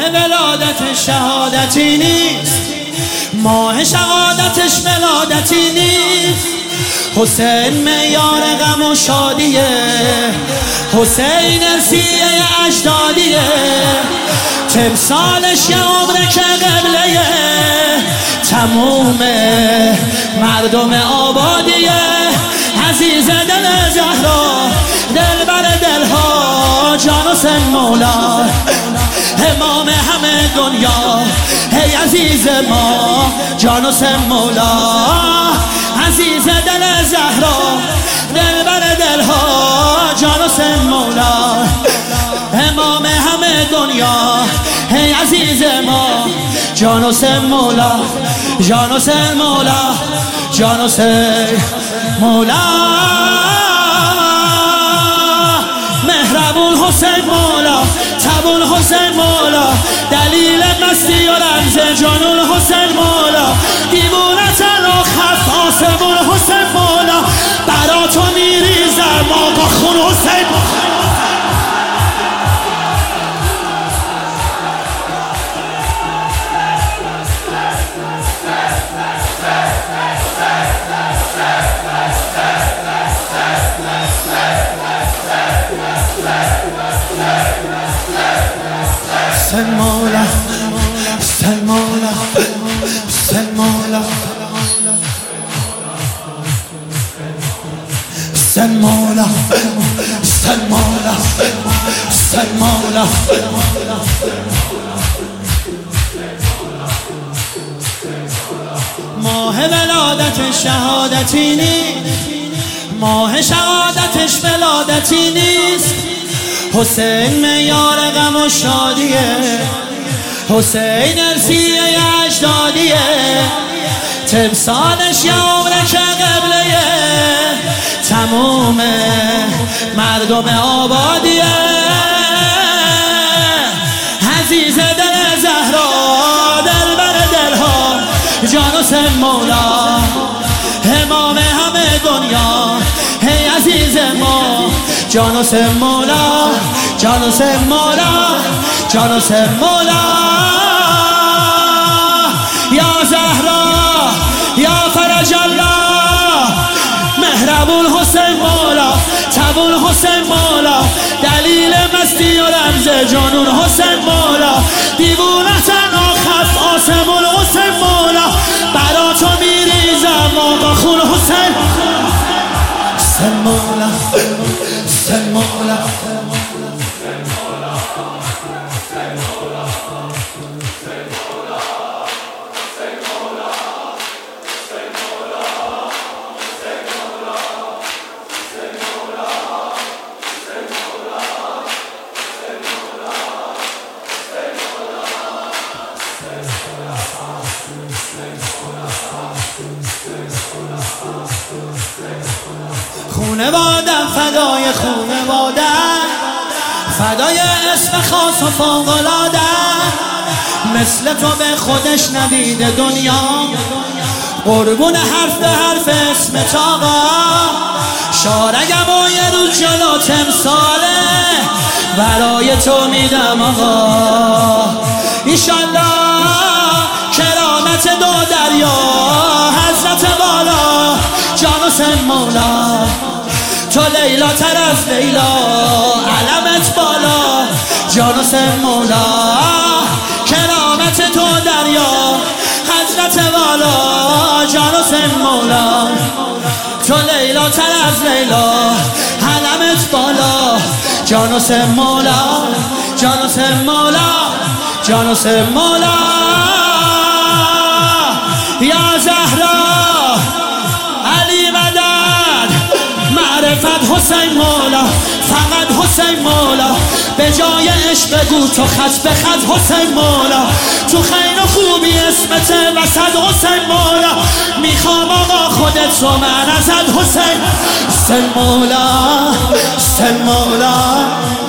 ولادت شهادتی نیست، ماه شهادتش ولادتی نیست. حسین معیار غم و شادیه، حسین ارثیه اجدادیه، تمثالش یه عمره که قبله تموم مردم آبادیه. عزیز دل زهرا، دلبر دلها، جان حسین مولا، امام همه دنیا، هی عزیز ما جان حسین مولا. عزیز دل زهرا، دلبر دلها، جان حسین مولا، امام همه دنیا، هی عزیز ما جان حسین مولا، جان حسین مولا، جان حسین مولا. مهربون حسین مولا، تبون حسین مولا، دلیل مستی و رمز جانون حسین مولا، دیوونت را خف آسمون حسین مولا، برا تو میریزم آقا خون حسین مولا. حسین مولا، حسین مولا، حسین مولا، حسین مولا، حسین مولا، حسین مولا. ماه ولادت شهادتی نیست، ماه شهادتش ولادتی نیست. حسین معیار غم و شادیه، حسین ارثیه اجدادیه، تمثالش یه عمره که قبله تموم مردم آبادیه. عزیز دل زهرا، دلبر دلها، جان حسین مولا، امام همه دنیا، هی عزیز ما جان حسین مولا، جان حسین مولا، جان حسین مولا. یا زهرا، یا فرج الله، مهربون حسین مولا، تبون حسین مولا، دلیل مستی و رمز جانون حسین مولا، دیوونت را خف آسمون حسین مولا، برا تو میریزم آقا خون حسین مولا، حسین مولا. خونوادم فدای خونوادم، فدای اسم خاص و فوق‌العاده‌ام، مثل تو به خودش ندیده دنیا، قربون حرف به حرف اسم آقا. شارگم و یه روز جلو تمثاله، برای تو میدم آقا. ایشالله کرامت دو دریا، حضرت بالا جان حسین مولا، تو لیلا تر از لیلا، علمت بالا جان حسین مولا، کرامت تو دریا، حضرت بالا جان حسین مولا، تو لیلا تر از لیلا، علمت بالا جان حسین مولا، جان حسین مولا، جان حسین مولا. یا زهرا، علی مدد، معرفت حسین مولا، فقط حسین مولا، به جای عشق بگو تو خط به خط حسین مولا، تو خیر و خوبی اسمت وسط حسین مولا، میخوام آقا خودت رو من ازت حسین مولا، حسین مولا.